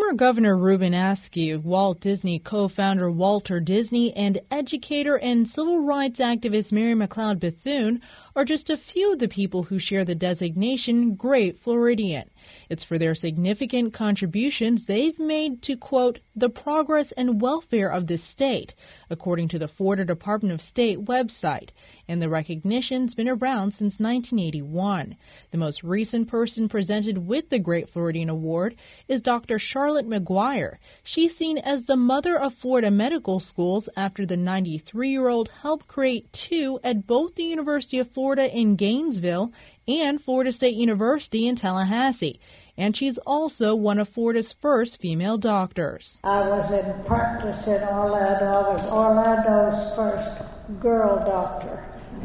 Former Governor Reuben Askew, Walt Disney co-founder Walter Disney, and educator and civil rights activist Mary McLeod Bethune are just a few of the people who share the designation Great Floridian. It's for their significant contributions they've made to, quote, the progress and welfare of this state, according to the Florida Department of State website, and the recognition's been around since 1981. The most recent person presented with the Great Floridian Award is Dr. Charlotte McGuire. She's seen as the mother of Florida medical schools after the 93-year-old helped create two at both the University of Florida in Gainesville and Florida State University in Tallahassee. And she's also one of Florida's first female doctors. I was in practice in Orlando. I was Orlando's first girl doctor.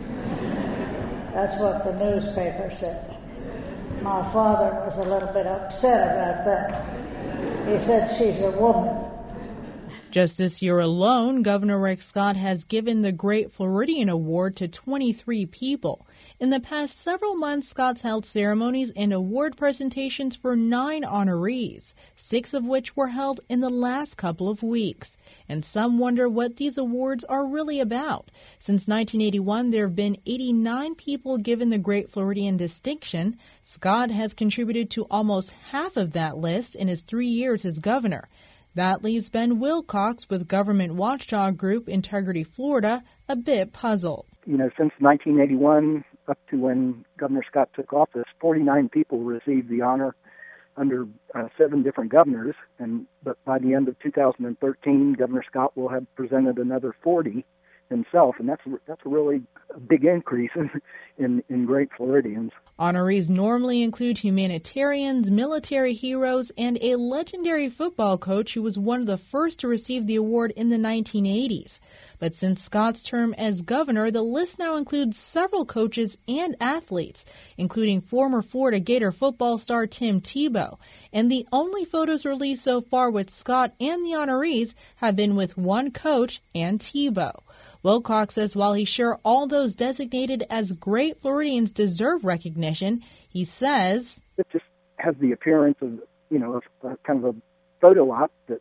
That's what the newspaper said. My father was a little bit upset about that. He said she's a woman. Just this year alone, Governor Rick Scott has given the Great Floridian Award to 23 people. In the past several months, Scott's held ceremonies and award presentations for 9 honorees, 6 of which were held in the last couple of weeks. And some wonder what these awards are really about. Since 1981, there have been 89 people given the Great Floridian distinction. Scott has contributed to almost half of that list in his 3 years as governor. That leaves Ben Wilcox with government watchdog group Integrity Florida a bit puzzled. Since 1981 up to when Governor Scott took office, 49 people received the honor under 7 different governors. But by the end of 2013, Governor Scott will have presented another 40 himself, and that's a really big increase in Great Floridians. Honorees normally include humanitarians, military heroes, and a legendary football coach who was one of the first to receive the award in the 1980s. But since Scott's term as governor, the list now includes several coaches and athletes, including former Florida Gator football star Tim Tebow. And the only photos released so far with Scott and the honorees have been with one coach and Tebow. Wilcox says while he's sure all those designated as Great Floridians deserve recognition, he says it just has the appearance of, kind of a photo op that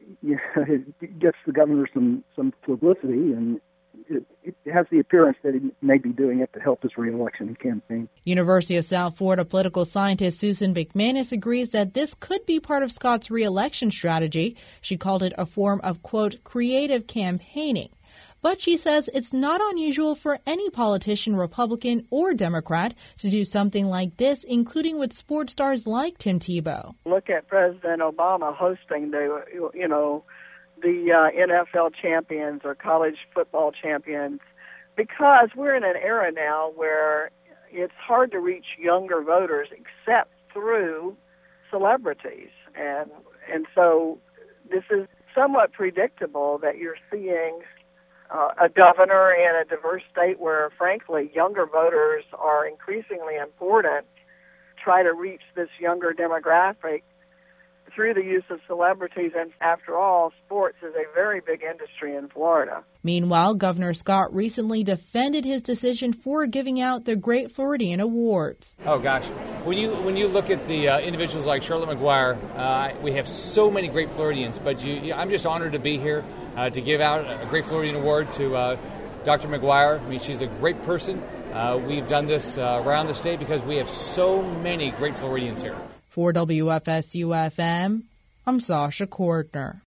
it gets the governor some publicity, and it has the appearance that he may be doing it to help his reelection campaign. University of South Florida political scientist Susan McManus agrees that this could be part of Scott's reelection strategy. She called it a form of, quote, creative campaigning. But she says it's not unusual for any politician, Republican or Democrat, to do something like this, including with sports stars like Tim Tebow. Look at President Obama hosting the NFL champions or college football champions, because we're in an era now where it's hard to reach younger voters except through celebrities. And so this is somewhat predictable that you're seeing a governor in a diverse state where, frankly, younger voters are increasingly important, try to reach this younger demographic through the use of celebrities. And after all, sports is a very big industry in Florida. Meanwhile, Governor Scott recently defended his decision for giving out the Great Floridian Awards. Oh, gosh. When you look at the individuals like Charlotte McGuire, we have so many Great Floridians, but I'm just honored to be here to give out a Great Floridian Award to Dr. McGuire. I mean, she's a great person. We've done this around the state because we have so many Great Floridians here. For WFSU-FM, I'm Sasha Kortner.